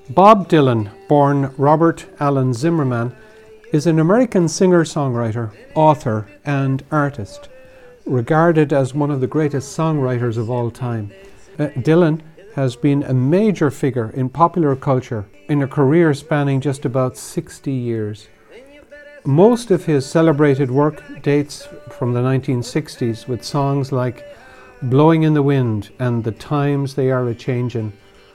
Bob Dylan, born Robert Allen Zimmerman, is an American singer-songwriter, author, and artist, regarded as one of the greatest songwriters of all time. Dylan has been a major figure in popular culture in a career spanning just about 60 years. Most of his celebrated work dates from the 1960s with songs like Blowing in the Wind and The Times They Are A-Changin'.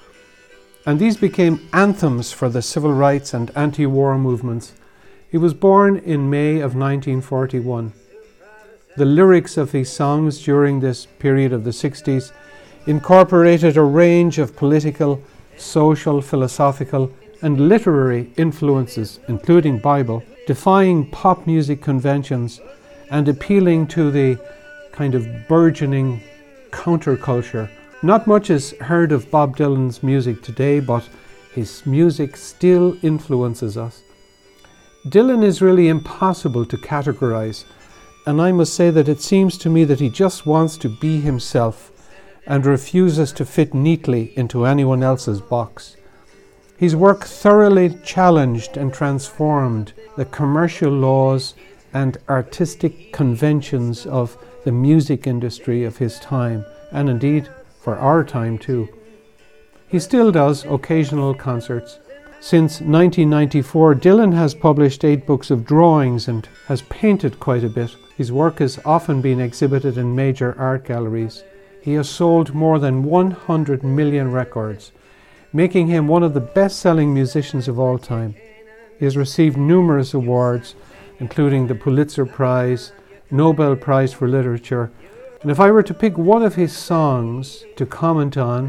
And these became anthems for the civil rights and anti-war movements. He was born in May of 1941. The lyrics of his songs during this period of the 60s incorporated a range of political, social, philosophical, and literary influences, including Bible, defying pop music conventions and appealing to the kind of burgeoning counterculture. Not much is heard of Bob Dylan's music today, but his music still influences us. Dylan is really impossible to categorize, and I must say that it seems to me that he just wants to be himself and refuses to fit neatly into anyone else's box. His work thoroughly challenged and transformed the commercial laws and artistic conventions of the music industry of his time, and indeed for our time too. He still does occasional concerts. Since 1994, Dylan has published 8 books of drawings and has painted quite a bit. His work has often been exhibited in major art galleries. He has sold more than 100 million records, making him one of the best-selling musicians of all time. He has received numerous awards, including the Pulitzer Prize, Nobel Prize for Literature, and if I were to pick one of his songs to comment on,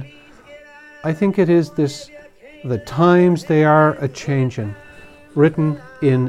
I think it is this, The Times They Are A-Changin', written in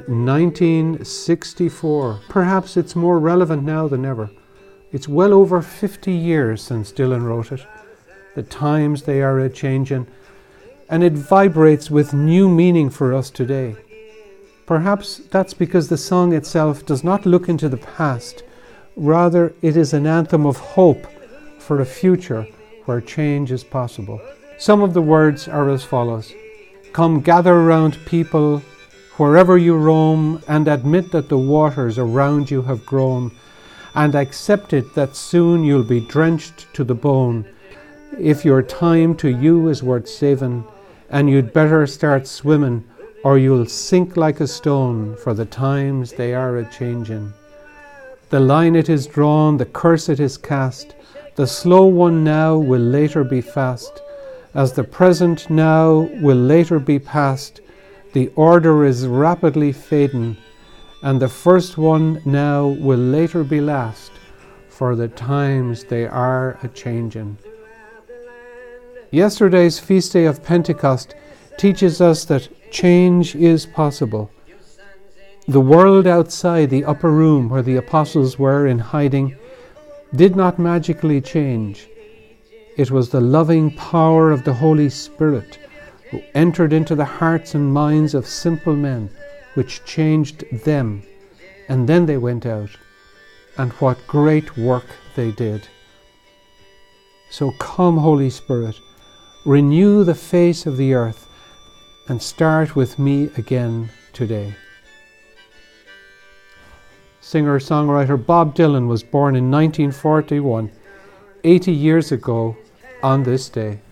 1964. Perhaps it's more relevant now than ever. It's well over 50 years since Dylan wrote it. The times they are a-changin', and it vibrates with new meaning for us today. Perhaps that's because the song itself does not look into the past. Rather, it is an anthem of hope for a future where change is possible. Some of the words are as follows. Come gather around people wherever you roam, and admit that the waters around you have grown, and accept it that soon you'll be drenched to the bone. If your time to you is worth saving, and you'd better start swimming, or you'll sink like a stone, for the times they are a-changin'. The line it is drawn, the curse it is cast, the slow one now will later be fast, as the present now will later be past, the order is rapidly fading, and the first one now will later be last, for the times they are a-changin'. Yesterday's feast day of Pentecost teaches us that change is possible. The world outside the upper room where the apostles were in hiding did not magically change. It was the loving power of the Holy Spirit who entered into the hearts and minds of simple men, which changed them, and then they went out, and what great work they did. So come, Holy Spirit, renew the face of the earth, and start with me again today. Singer-songwriter Bob Dylan was born in 1941, 80 years ago on this day.